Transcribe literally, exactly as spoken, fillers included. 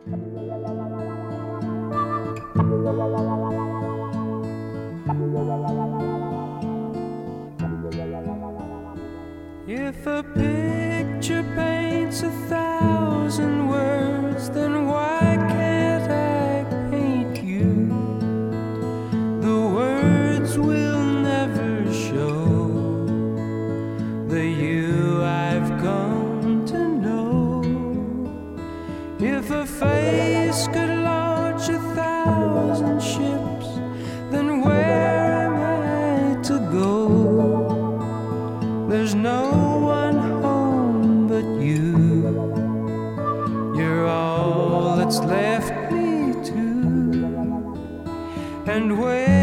If a picture paints a thousand words, then why can't I paint you? The words will never show the you I've come to know. If a face could launch a thousand ships, then where am I to go? There's no one home but you. You're all that's left me to. And where